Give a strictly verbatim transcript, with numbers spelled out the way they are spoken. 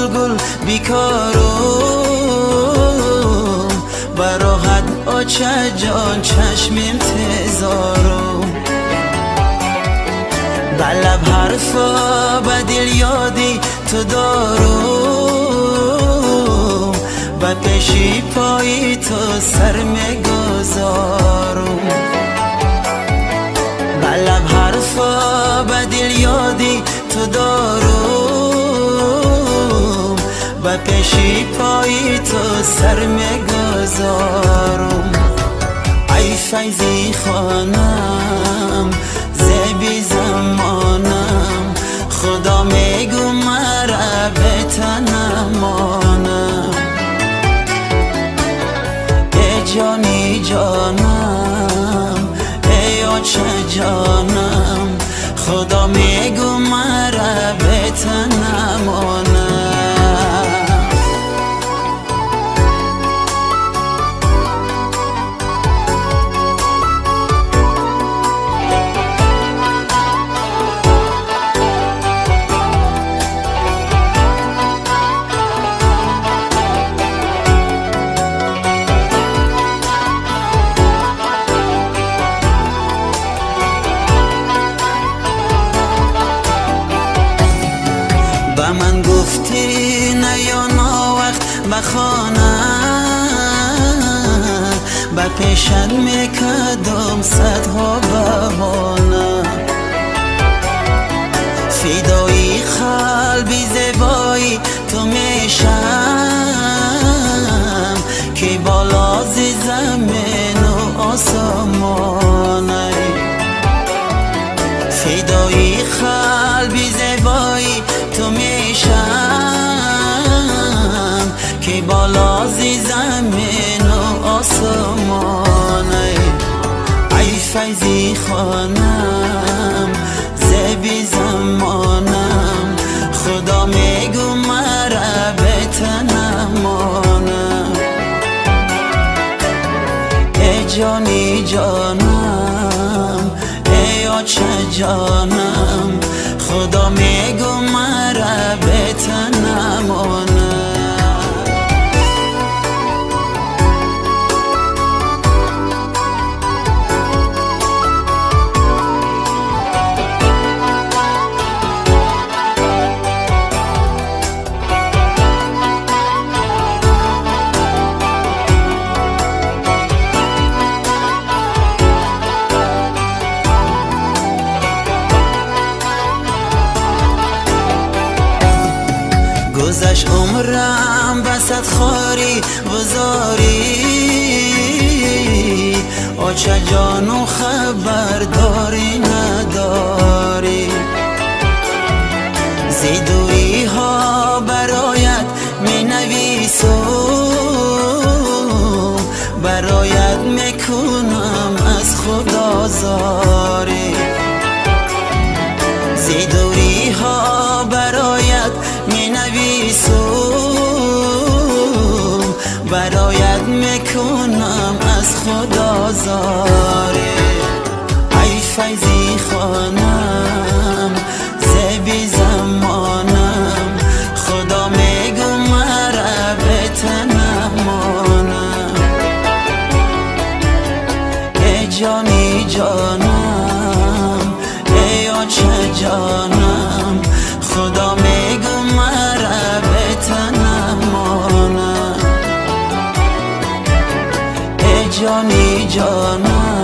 گل بیکارم براحت آچه جان چشم انتظارم بلب حرفا به دل یادی تو دارم به پیشی پایی تو سر میگذارم بلب حرفا به دل یادی تو دارم به پیشی پایی تو سر میگذارم ای فیضی خانم زیبی زمانم خدا میگو مرا به تنمانم ای جانی جانم ای آچه جانم خدا میگو مرا به تنمانم به من گفتی نه یا نا وقت بخانه به پیشت میکدم صدها بهانه فدایی قلبی زیبایی تو میشم که بالا زی زمین و آسمانه فدایی قلبی زیبایی تو میشم که بالا زی زمین و آسمانه ای فیضی خانم زیبی زمانم خدا میگو مرا به تنمانم ای جانی جانم ای آچه جانم خدا میگو مرا به تنمانم گذشت عمرم بسط خاری بزاری آچه جانو خبرداری نداری زیدوی ها برایت می نویسم برایت میکنم از خدا زاری زیدوی ها برایت می نویسم برایت میکنم از خدا زاری ای فیضی خانم زیبی زمانم خدا میگو مرا به تنمانم ای جانی جانم ای آچه جانم خدا میگو مرا به تنمانم ای جانی جانم